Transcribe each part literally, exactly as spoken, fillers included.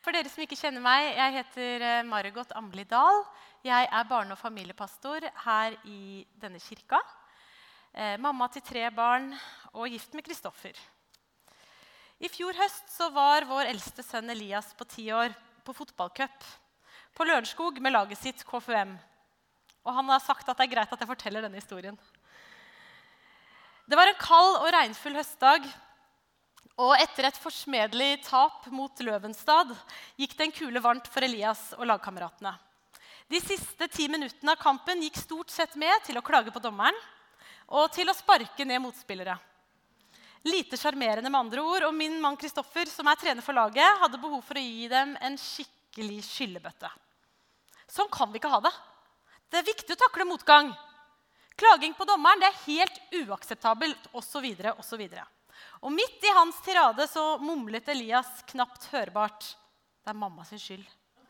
For dere som ikke kjenner meg, jeg heter Margot Ambli Dahl. Jeg er barne- og familiepastor her i denne kirka. Eh, mamma til tre barn og gift med Kristoffer. I fjor høst så var vår eldste sønn Elias på ti år på fotballcup på Lørenskog med laget sitt K F U M. Og han har sagt at det er greit at jeg forteller denne historien. Det var en kald og regnfull høstdag. Og etter et forsmedelig tap mot Løvenstad gikk det en kule varmt for Elias og lagkameratene. De siste ti minuttene av kampen gikk stort sett med til å klage på dommeren og til å sparke ned motspillere. Lite sjarmerende med andre ord, og min mann Kristoffer, som er trener for laget, hadde behov for å gi dem en skikkelig skyllebøtte. Sånn kan vi ikke ha det. Det er viktig å takle motgang. Klaging på dommeren det er helt uakseptabelt, og så videre, og så videre. Og midt i hans tirade så mumlet Elias knapt hørbart. Det er mamma sin skyld.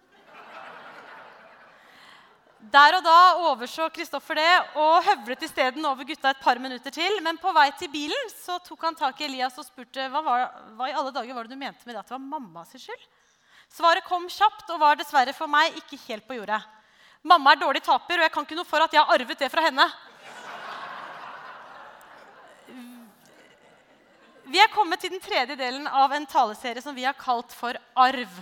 Der og da overså Kristoffer det og høvlet i stedet over gutta et par minutter til. Men på vei til bilen så tok han tak i Elias og spurte hva, var, hva i alle dager var det du mente med det at det var mamma sin skyld? Svaret kom kjapt og var dessverre for meg ikke helt på jordet. Mamma er dårlig taper, og jeg kan ikke noe for at jeg har arvet det fra henne. Vi er kommet til den tredje delen av en taleserie som vi har kalt for Arv.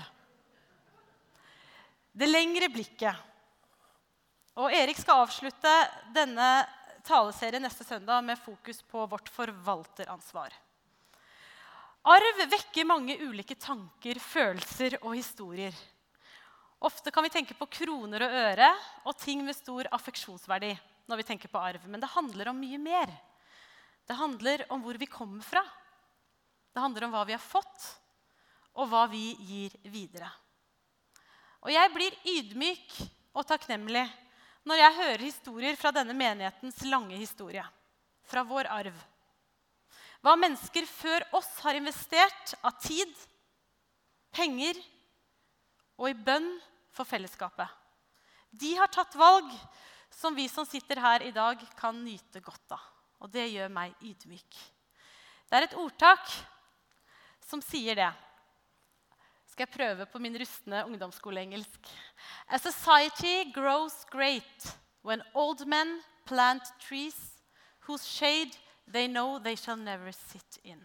Det lengre blikket. Og Erik skal avslutte denne taleserien neste søndag med fokus på vårt forvalteransvar. Arv vekker mange ulike tanker, følelser og historier. Ofte kan vi tenke på kroner og øre og ting med stor affeksjonsverdi når vi tenker på arv. Men det handler om mye mer. Det handler om hvor vi kommer fra. Det handler om hva vi har fått, og hva vi gir videre. Og jeg blir ydmyk og takknemlig når jeg hører historier fra denne menighetens lange historie, fra vår arv. Hva mennesker før oss har investert av tid, penger og i bønn for fellesskapet. De har tatt valg som vi som sitter her i dag kan nyte godt av. Og det gjør meg ydmyk. Det er et ordtak som sier det. Skal jeg prøve på min rustne ungdomsskoleengelsk. A society grows great when old men plant trees whose shade they know they shall never sit in.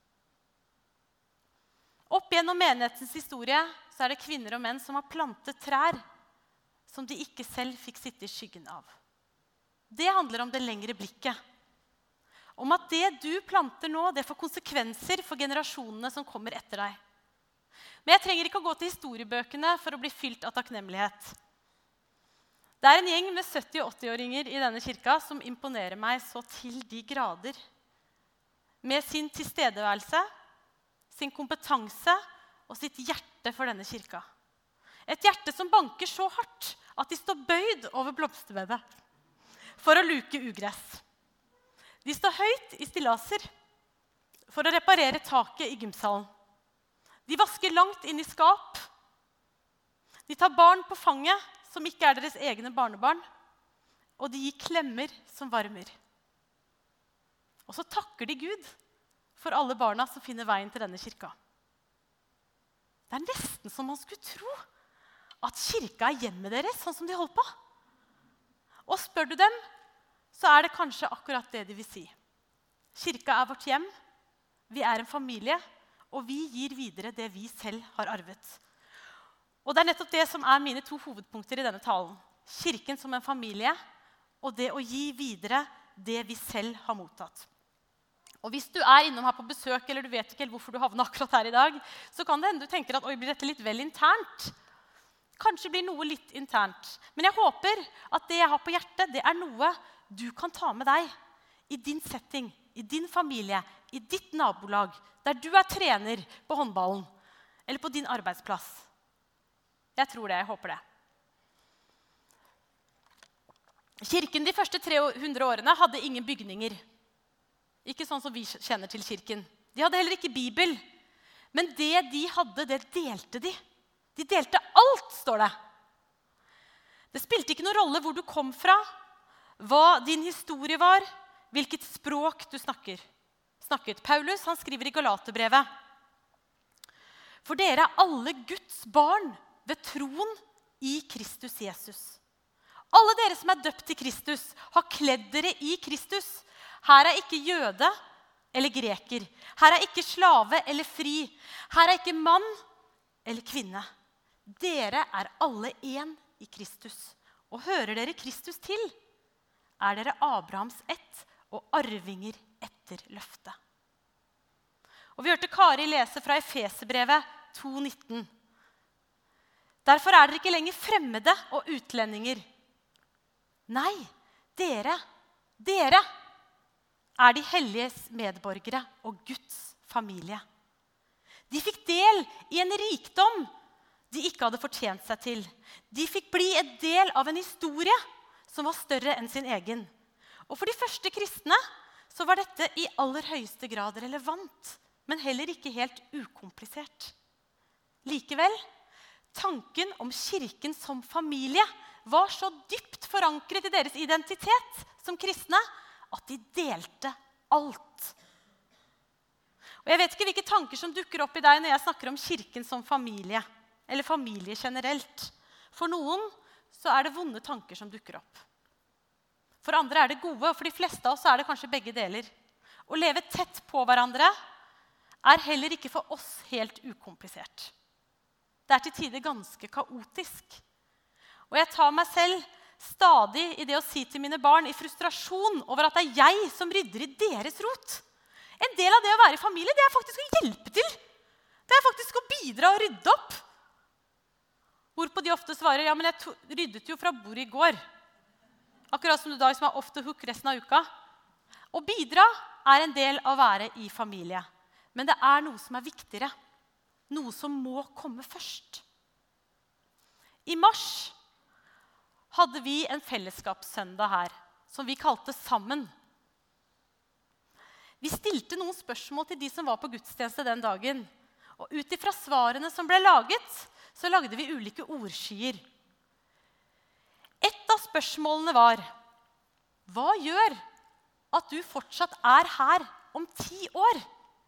Opp gjennom menighetens historie så er det kvinner og menn som har plantet trær som de ikke selv fikk sitte i skyggen av. Det handler om det lengre blikket. Om at det du planter nå, det får konsekvenser for generasjonene som kommer etter deg. Men jeg trenger ikke å gå til historiebøkene for å bli fylt av takknemlighet. Det er en gjeng med sytti- og åtti-åringer i denne kirka som imponerer meg så til de grader. Med sin tilstedeværelse, sin kompetanse og sitt hjerte for denne kirka. Et hjerte som banker så hardt at de står bøyd over blomsterbedet for å luke ugress. De står høyt i stillaser for å reparere taket i gymsalen. De vasker langt inn i skap. De tar barn på fanget som ikke er deres egne barnebarn. Og de gir klemmer som varmer. Og så takker de Gud for alle barna som finner veien til denne kirka. Det er nesten som man skulle tro at kirka er hjemmet deres, sånn som de holder på. Og spør du dem, så er det kanskje akkurat det de vil si. Kirka er vårt hjem, vi er en familie, og vi gir videre det vi selv har arvet. Og det er nettopp det som er mine to hovedpunkter i denne talen. Kirken som en familie, og det å gi videre det vi selv har mottatt. Og hvis du er innom her på besøk, eller du vet ikke helt hvorfor du havner akkurat her i dag, så kan det hende du tenker at oi, blir dette litt vel internt. Kanskje blir noe litt internt. Men jeg håper at det jeg har på hjertet, det er noe du kan ta med deg i din setting, i din familie, i ditt nabolag, der du er trener på håndballen, eller på din arbeidsplass. Jeg tror det, jeg håper det. Kirken de første tre hundre årene hadde ingen bygninger. Ikke sånn som vi kjenner til kirken. De hadde heller ikke Bibel. Men det de hadde, det delte de. De delte alt, står det. Det spilte ikke noen rolle hvor du kom fra, hva din historie var, hvilket språk du snakker. snakket. Paulus han skriver i Galaterbrevet. For dere er alle Guds barn ved troen i Kristus Jesus. Alle dere som er døpt til Kristus, har kledd dere i Kristus. Her er ikke jøde eller greker. Her er ikke slave eller fri. Her er ikke mann eller kvinne. Dere er alle en i Kristus. Og hører dere Kristus til, er dere Abrahams ett og arvinger etter løftet. Og vi hørte Kari lese fra Efeserbrevet to nitten. Derfor er dere ikke lenger fremmede og utlendinger. Nei, dere, dere er de helliges medborgere og Guds familie. De fikk del i en rikdom de ikke hadde fortjent seg til. De fikk bli en del av en historie som var større enn sin egen. Og for de første kristne så var dette i aller høyeste grad relevant, men heller ikke helt ukomplisert. Likevel, tanken om kirken som familie var så dypt forankret i deres identitet som kristne, at de delte alt. Og jeg vet ikke hvilke tanker som dukker opp i deg når jeg snakker om kirken som familie, eller familie generelt. For noen så er det vonde tanker som dukker opp. For andre er det gode, og for de fleste av oss er det kanskje begge deler. Å leve tett på hverandre er heller ikke for oss helt ukomplisert. Det er til tider ganske kaotisk. Og jeg tar meg selv stadig i det å si til mine barn i frustrasjon over at det er jeg som rydder i deres rot. En del av det å være i familie, det er faktisk å hjelpe til. Det er faktisk å bidra og rydde opp. Hvorpå de ofte svarer, ja, men jeg ryddet jo fra bordet i går. Akkurat som du da som er off the hook resten av uka. Å bidra er en del av å være i familie. Men det er noe som er viktigere. Noe som må komme først. I mars hadde vi en fellesskapssøndag her, som vi kalte Sammen. Vi stilte noen spørsmål til de som var på gudstjeneste den dagen. Og ut ifra svarene som ble laget, så lagde vi ulike ordskyer. Et av spørsmålene var, hva gjør at du fortsatt er her om ti år?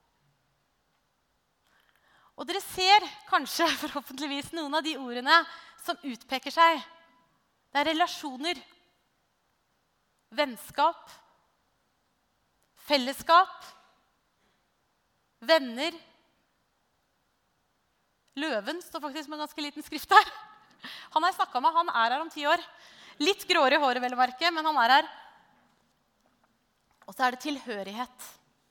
Og dere ser kanskje forhåpentligvis noen av de ordene som utpeker seg. Det er relasjoner, vennskap, fellesskap, venner. Løven står faktisk med en ganske liten skrift her. Han har jeg snakket med, han er her om ti år. Litt gråere i håret, vel å merke, men han er her. Og så er det tilhørighet.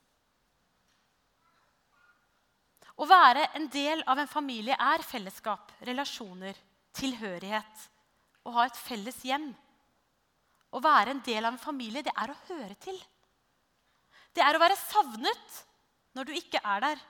Å være en del av en familie er fellesskap, relasjoner, tilhørighet, å ha et felles hjem. Å være en del av en familie, det er å høre til. Det er å være savnet når du ikke er der.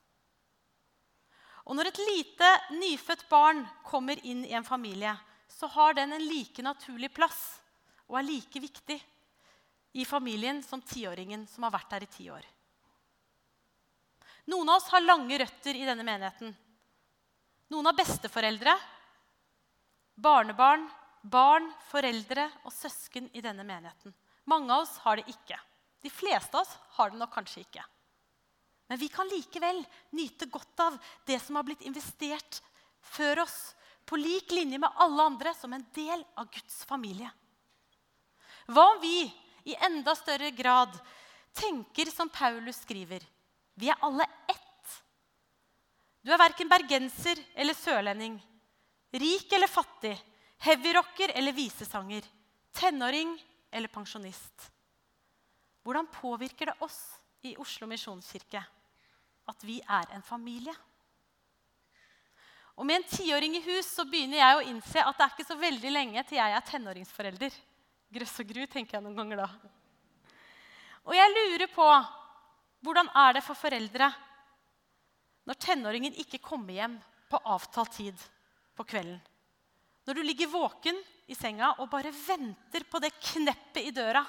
Og når et lite, nyfødt barn kommer inn i en familie, så har den en like naturlig plass og er like viktig i familien som tiåringen som har vært der i ti år. Noen av oss har lange røtter i denne menigheten. Noen har besteforeldre, barnebarn, barn, foreldre og søsken i denne menigheten. Mange av oss har det ikke. De fleste av oss har det nok kanskje ikke. Men vi kan likevel nyte godt av det som har blitt investert før oss, på lik linje med alle andre som en del av Guds familie. Hva om vi i enda større grad tenker som Paulus skriver? Vi er alle ett. Du er hverken bergenser eller sørlending, rik eller fattig, heavyrocker eller visesanger, tenåring eller pensjonist. Hvordan påvirker det oss i Oslo Misjonskirke at vi er en familie? Og med en tiåring i hus så begynner jeg å innse at det er ikke så veldig lenge til jeg er tenåringsforelder. Grøss og gru, tenker jeg noen ganger da. Og jeg lurer på, hvordan er det for foreldre når tenåringen ikke kommer hjem på avtalt tid på kvelden? Når du ligger våken i senga og bare venter på det kneppet i døra.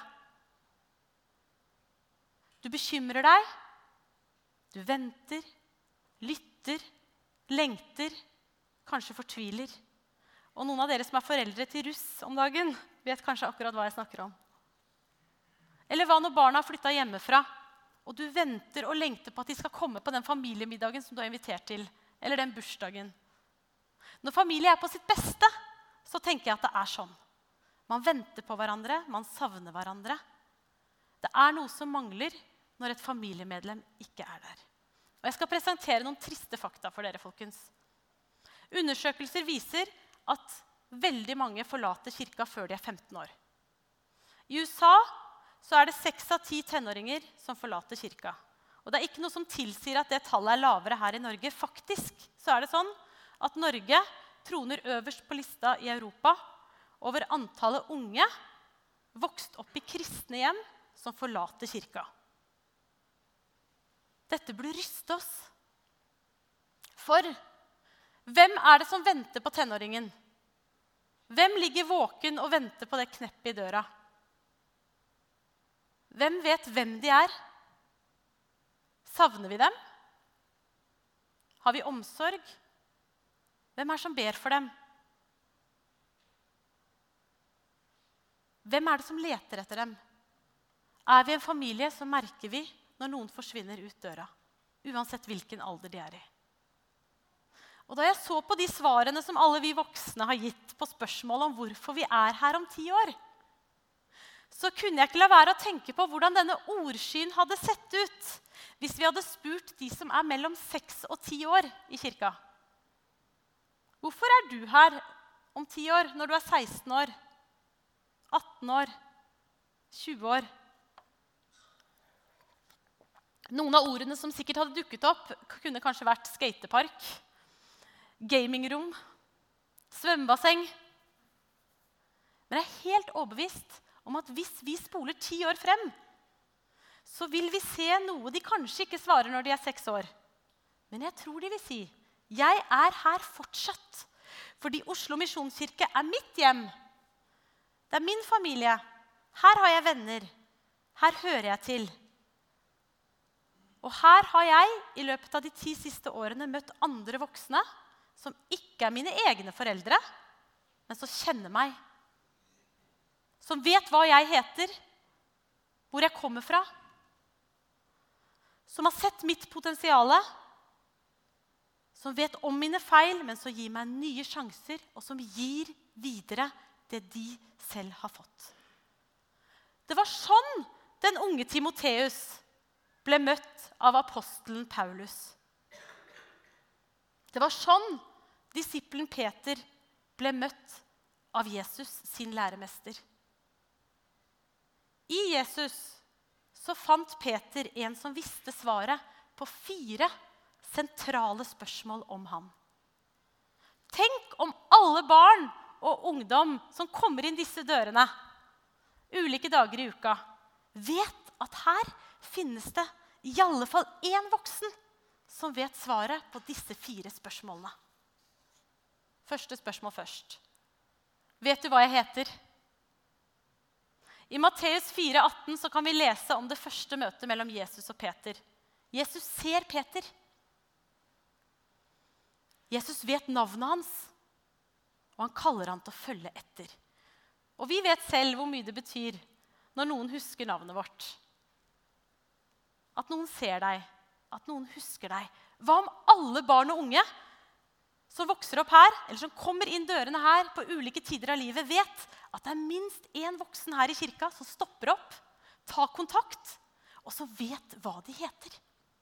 Du bekymrer deg, du venter, lytter, lengter, kanskje fortviler. Og noen av dere som er foreldre til russ om dagen, vet kanskje akkurat hva jeg snakker om. Eller hva når barna har flyttet hjemmefra, og du venter og lengter på at de skal komme på den familiemiddagen som du har invitert til eller den bursdagen. Når familie er på sitt beste, så tenker jeg at det er sånn. Man venter på hverandre, man savner hverandre. Det er noe som mangler når et familiemedlem ikke er der. Og jeg skal presentere noen triste fakta for dere, folkens. Undersøkelser viser at veldig mange forlater kirka før de er femten år. I U S A så er det seks av ti tenåringer som forlater kirka. Og det er ikke noe som tilsier at det tallet er lavere her i Norge. Faktisk så er det sånn at Norge troner øverst på lista i Europa over antallet unge vokst opp i kristne hjem som forlater kirka. Dette burde ryste oss. For hvem er det som venter på tenåringen? Hvem ligger våken og venter på det kneppet i døra? Hvem vet hvem de er? Savner vi dem? Har vi omsorg? Hvem er det som ber for dem? Hvem er det som leter etter dem? Er vi en familie, så merker vi når noen forsvinner ut døra, uansett hvilken alder de er i. Og da jeg så på de svarene som alle vi voksne har gitt på spørsmålet om hvorfor vi er her om ti år, så kunne jeg ikke la være å tenke på hvordan denne ordskyen hadde sett ut hvis vi hadde spurt de som er mellom seks og ti år i kirka. Hvorfor er du her om ti år når du er seksten år, atten år, tjue år? Noen av ordene som sikkert hadde dukket opp, kunne kanskje vært skatepark, gamingrom, svømmebasseng. Men jeg er helt overbevist om at hvis vi spoler ti år frem, så vil vi se noe de kanskje ikke svarer når de er seks år. Men jeg tror de vil si, jeg er her fortsatt, fordi Oslo Misjonskirke er mitt hjem. Det er min familie. Her har jeg venner. Her hører jeg til. Og her har jeg i løpet av de ti siste årene møtt andre voksne som ikke er mine egne foreldre, men som kjenner meg. Som vet hva jeg heter, hvor jeg kommer fra. Som har sett mitt potensiale. Som vet om mine feil, men som gir meg nye sjanser, og som gir videre det de selv har fått. Det var sånn den unge Timoteus ble møtt av apostelen Paulus. Det var sånn disippelen Peter ble møtt av Jesus, sin læremester. I Jesus så fant Peter en som visste svaret på fire sentrale spørsmål om ham. Tenk om alle barn og ungdom som kommer inn disse dørene ulike dager i uka, vet at her finnes det i alle fall en voksen som vet svaret på disse fire spørsmålene. Første spørsmål først. Vet du hva jeg heter? I Matteus fire atten så kan vi lese om det første møtet mellom Jesus og Peter. Jesus ser Peter. Jesus vet navnet hans, og han kaller han til å følge etter. Og vi vet selv hvor mye det betyr når noen husker navnet vårt. At noen ser deg, at noen husker deg. Hva om alle barn og unge som vokser opp her, eller som kommer inn dørene her på ulike tider av livet, vet at det er minst en voksen her i kirka som stopper opp, tar kontakt, og som vet hva de heter?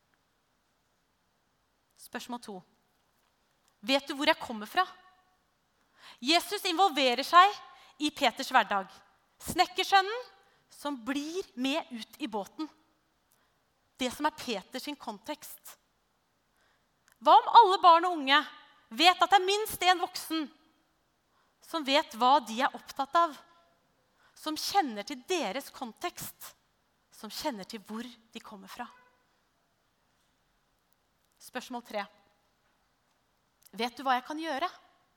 Spørsmål to. Vet du hvor jeg kommer fra? Jesus involverer seg i Peters hverdag. Snekkersønnen som blir med ut i båten. Det som er Peters sin kontekst. Hva om alle barn og unge vet at det er minst en voksen som vet hva de er opptatt av, som kjenner til deres kontekst, som kjenner til hvor de kommer fra? Spørsmål tre. Vet du hva jeg kan gjøre?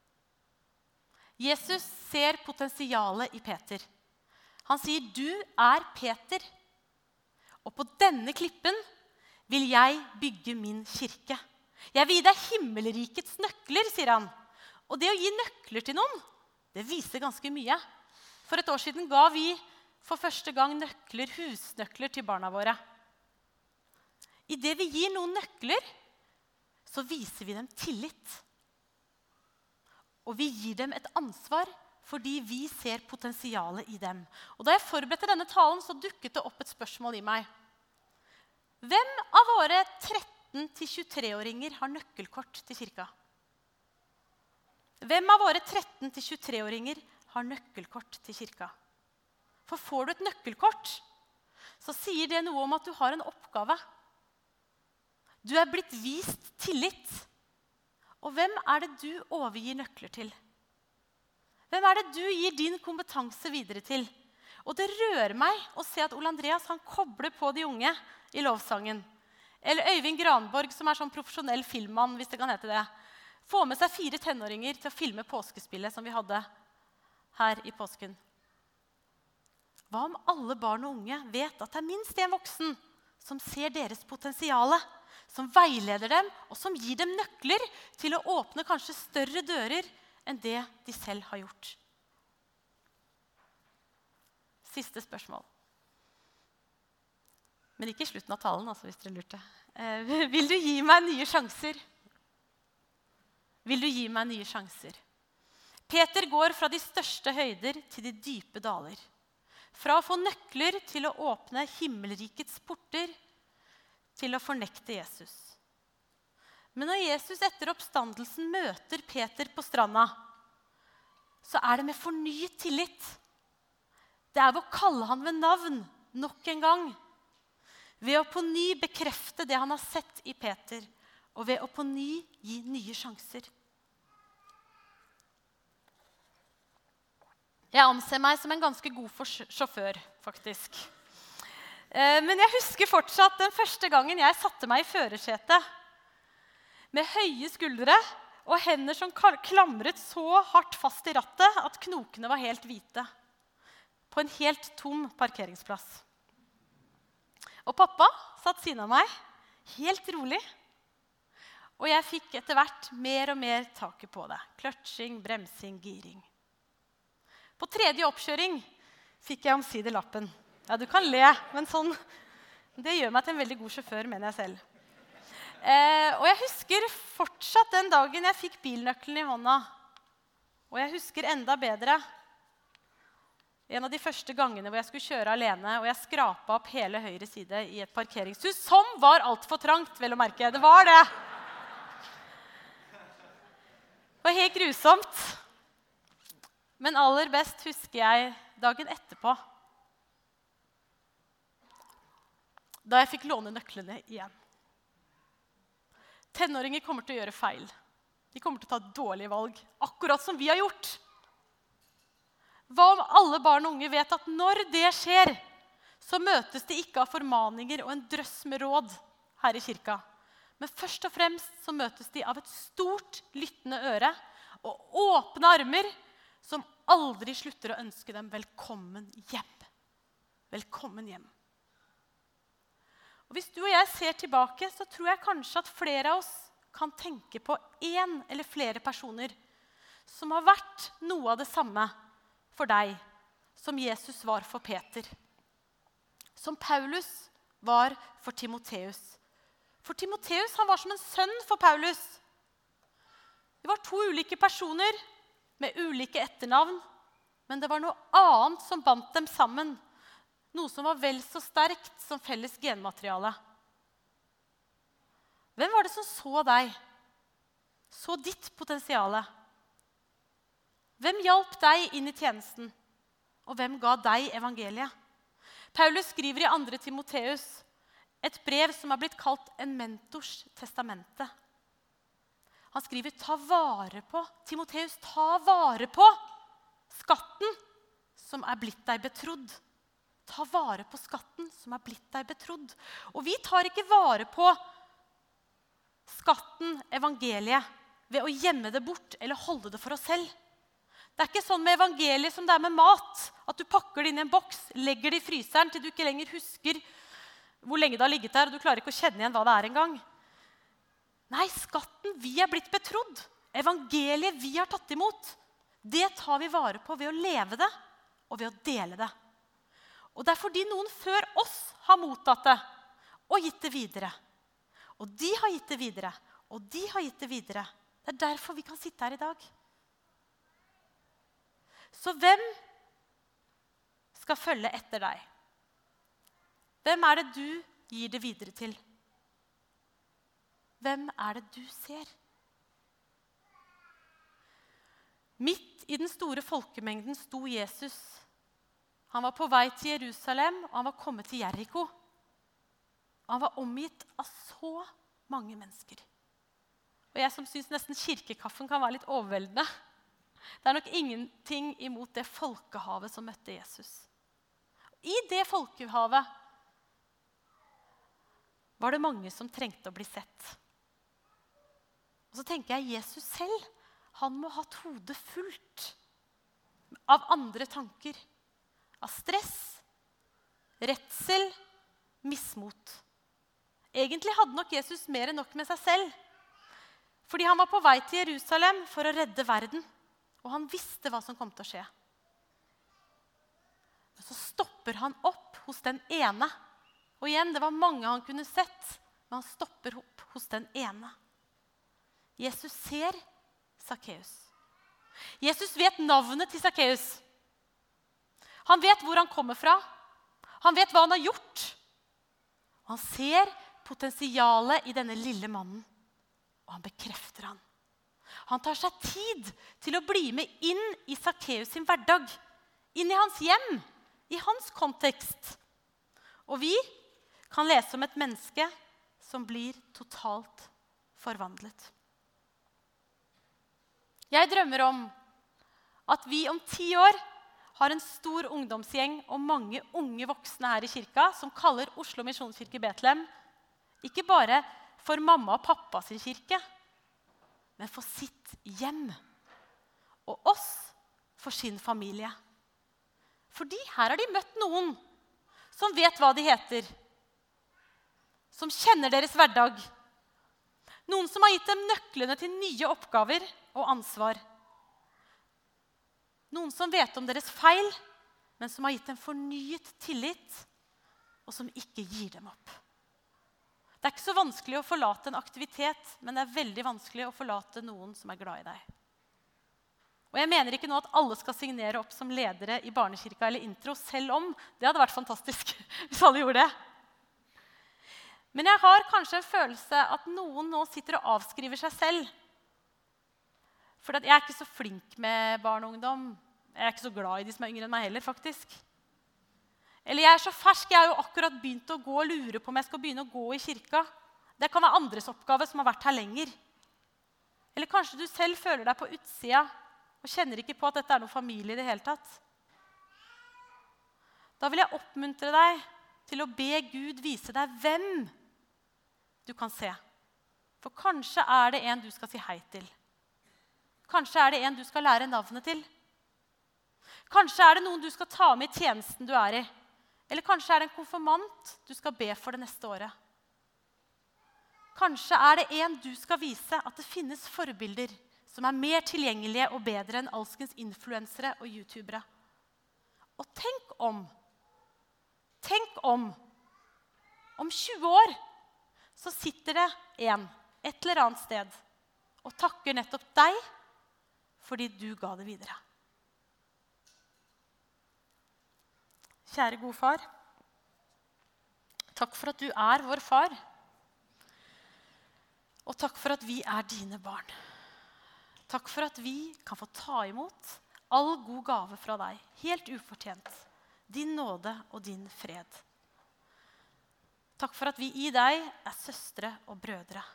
Jesus ser potensialet i Peter. Han sier, du er Peter, og på denne klippen vil jeg bygge min kirke. Jeg vil gi deg himmelrikets nøkler, sier han. Og det å gi nøkler til noen, det viser ganske mye. For et år siden ga vi for første gang nøkler, husnøkler til barna våre. I det vi gir noen nøkler, så viser vi dem tillit. Og vi gir dem et ansvar fordi vi ser potensialet i dem. Og da jeg forberedte denne talen, så dukket det opp et spørsmål i meg. Hvem av våre tretten til tjuetre-åringer har nøkkelkort til kirka? Hvem av våre tretten til tjuetre-åringer har nøkkelkort til kirka? For får du et nøkkelkort, så sier det noe om at du har en oppgave. Du er blitt vist tillit. Og hvem er det du overgir nøkler til? Hvem er det du gir din kompetanse videre til? Og det rører meg å se at Ole Andreas han kobler på de unge i lovsangen. Eller Øyvind Granborg, som er sånn profesjonell filmmann, hvis det kan hete det. Få med seg fire tenåringer til å filme påskespillet som vi hadde her i påsken. Hva om alle barn og unge vet at det er minst en voksen som ser deres potensiale, som veileder dem, og som gir dem nøkler til å åpne kanskje større dører enn det de selv har gjort? Siste spørsmål. Men ikke i slutten av talen, altså, hvis dere lurte. Eh, vil du gi meg nye sjanser? Vil du gi meg nye sjanser? Peter går fra de største høyder til de dype daler. Fra å få nøkler til å åpne himmelrikets porter, til å fornekte Jesus. Men når Jesus etter oppstandelsen møter Peter på stranda, så er det med fornyet tillit. Det er ved å kalle han ved navn nok en gang. Ved å på ny bekrefte det han har sett i Peter, og ved å på ny gi nye sjanser. Jeg anser meg som en ganske god sjåfør, faktisk. Men jeg husker fortsatt den første gangen jeg satte meg i førersetet. Med høye skuldre og hender som klamret så hardt fast i rattet at knokene var helt hvite. På en helt tom parkeringsplass. Og pappa satt siden av meg, helt rolig. Og jeg fikk etter hvert mer og mer taket på det. Kløtsjing, bremsing, giring. På tredje oppkjøring fikk jeg omsider lappen. Ja, du kan le, men sånn, det gjør meg til en veldig god sjåfør, mener jeg selv. Eh, og jeg husker fortsatt den dagen jeg fikk bilnøkkelen i hånda. Og jeg husker enda bedre en av de første gangene hvor jeg skulle kjøre alene, og jeg skrapet opp hele høyre side i et parkeringshus, som var alt for trangt, vel å merke. Det var det. Det var helt grusomt. Men aller best husker jeg dagen etterpå, da jeg fikk låne nøklene igjen. Tenåringer kommer til å gjøre feil. De kommer til å ta dårlige valg, akkurat som vi har gjort. Hva om alle barn og unge vet at når det skjer, så møtes de ikke av formaninger og en drøss med råd her i kirka. Men først og fremst så møtes de av et stort lyttende øre og åpne armer som aldri slutter å ønske dem velkommen hjem. Velkommen hjem. Og hvis du og jeg ser tilbake, så tror jeg kanskje at flere av oss kan tenke på en eller flere personer som har vært noe av det samme for deg, som Jesus var for Peter. Som Paulus var for Timotheus. For Timotheus, han var som en sønn for Paulus. Det var to ulike personer med ulike etternavn, men det var noe annet som bandt dem sammen. Noe som var vel så sterkt som felles genmateriale. Hvem var det som så deg? Så ditt potensiale? Hvem hjalp deg inn i tjenesten? Og hvem ga deg evangeliet? Paulus skriver i andre Timotheus et brev som er blitt kalt en mentors testamente. Han skriver, ta vare på, Timotheus, ta vare på skatten som er blitt deg betrodd. Ta vare på skatten som er blitt deg betrodd. Og vi tar ikke vare på skatten, evangeliet, ved å gjemme det bort eller holde det for oss selv. Det er ikke sånn med evangeliet som det er med mat, at du pakker det inn i en boks, legger det i fryseren til du ikke lenger husker hvor lenge det har ligget der, og du klarer ikke å kjenne igjen hva det er engang. Nei, skatten vi er blitt betrodd, evangeliet vi har tatt imot, det tar vi vare på ved å leve det og ved å dele det. Og det er fordi noen før oss har mottatt det og gitt det videre. Og de har gitt det videre, og de har gitt det videre. Det er derfor vi kan sitte her i dag. Så hvem skal følge etter deg? Hvem er det du gir det videre til? Hvem er det du ser? Midt i den store folkemengden sto Jesus. Han var på vei til Jerusalem, og han var kommet til Jericho. Han var omgitt av så mange mennesker. Og jeg som synes nesten kirkekaffen kan være litt overveldende. Det er nok ingenting imot det folkehavet som møtte Jesus. I det folkehavet var det mange som trengte å bli sett. Og så tenker jeg Jesus selv, han må ha hatt hodet fullt av andre tanker. Av stress, redsel, mismot. Egentlig hadde nok Jesus mer enn nok med seg selv. Fordi han var på vei til Jerusalem for å redde verden. Og han visste hva som kom til å skje. Men så stopper han opp hos den ene. Og igjen, det var mange han kunne sett, men han stopper opp hos den ene. Jesus ser Sakkeus. Jesus vet navnet til Sakkeus. Han vet hvor han kommer fra. Han vet hva han har gjort. Han ser potensialet i denne lille mannen. Og han bekrefter han. Han tar seg tid til å bli med inn i Sakkeus sin hverdag. Inn i hans hjem. I hans kontekst. Og vi kan lese om et menneske som blir totalt forvandlet. Jeg drømmer om at vi om ti år har en stor ungdomsgjeng og mange unge voksne her i kirka som kaller Oslo Misjonskirke Betlehem ikke bare for mamma og pappa sin kirke, men for sitt hjem. Og oss for sin familie. Fordi her har de møtt noen som vet hva de heter. Som kjenner deres hverdag. Noen som har gitt dem nøklene til nye oppgaver og ansvar. Noen som vet om deres feil, men som har gitt dem fornyet tillit, og som ikke gir dem opp. Det er ikke så vanskelig å forlate en aktivitet, men det er veldig vanskelig å forlate noen som er glad i deg. Og jeg mener ikke nå at alle skal signere opp som ledere i barnekirka eller intro, selv om det hadde vært fantastisk hvis alle gjorde det. Men jeg har kanskje en følelse at noen nå sitter og avskriver seg selv. For jeg er ikke så flink med barn og ungdom. Jeg er ikke så glad i de som er yngre enn meg heller, faktisk. Eller jeg er så fersk, jeg har jo akkurat begynt å gå og lure på om jeg skal begynne å gå i kirka. Det kan være andres oppgave som har vært her lenger. Eller kanskje du selv føler deg på utsida og kjenner ikke på at dette er noen familie i det hele tatt. Da vil jeg oppmuntre deg til å be Gud vise deg hvem du kan se. For kanskje er det en du skal si hei til. Kanskje er det en du skal lære navnet til. Kanskje er det noen du skal ta med i tjenesten du er i. Eller kanskje er det en konfirmant du skal be for det neste året. Kanskje er det en du skal vise at det finnes forbilder som er mer tilgjengelige og bedre enn alskens influensere og youtubere. Og tenk om, tenk om, om tjue år så sitter det en et eller annet sted og takker nettopp deg fordi du ga det videre. Kjære gode far, takk for at du er vår far, og takk for at vi er dine barn. Takk for at vi kan få ta imot all god gave fra deg, helt ufortjent, din nåde og din fred. Takk for at vi i deg er søstre og brødre.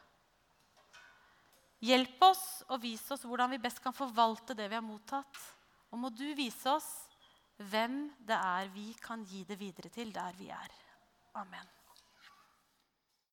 Hjelp oss og vis oss hvordan vi best kan forvalte det vi har mottatt, og må du vise oss hvem det er vi kan gi det videre til der vi er. Amen.